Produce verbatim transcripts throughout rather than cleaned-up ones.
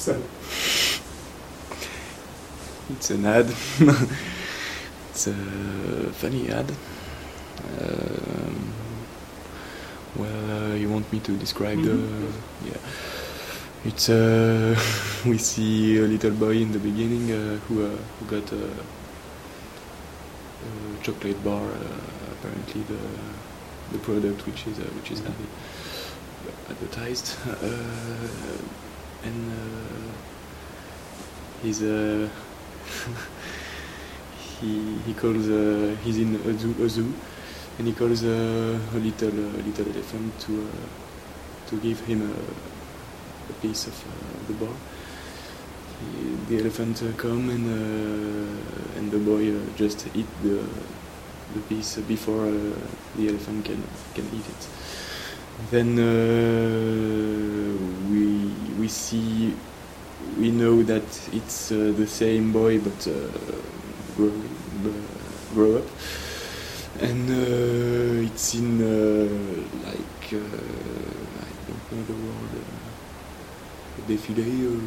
So it's an ad. It's a funny ad. Um, well, uh, you want me to describe mm-hmm. the? Yeah. It's uh, we see a little boy in the beginning uh, who uh, who got a, a chocolate bar. Uh, apparently, the the product which is uh, which is advertised, uh, and uh, he's uh, he he calls uh, he's in a zoo, a zoo, and he calls uh, a little uh, little elephant to uh, to give him a. a piece of uh, the bar. He, the elephant uh, come and uh, and the boy uh, just eat the the piece before uh, the elephant can can eat it. Then uh, we we see we know that it's uh, the same boy but uh, grow uh, grow up, and uh, it's in uh, like uh, I don't know the word. Uh, défilé ou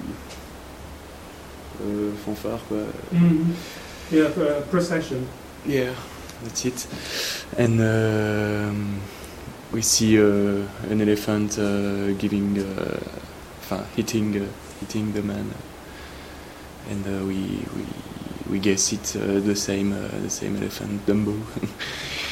euh, fanfare quoi. Mm-hmm. Yeah, uh, procession. Yeah, that's it. And um, we see uh, an elephant uh, giving, uh, hitting, uh, hitting the man, and uh, we we we guess it's uh, the same uh, the same elephant, Dumbo.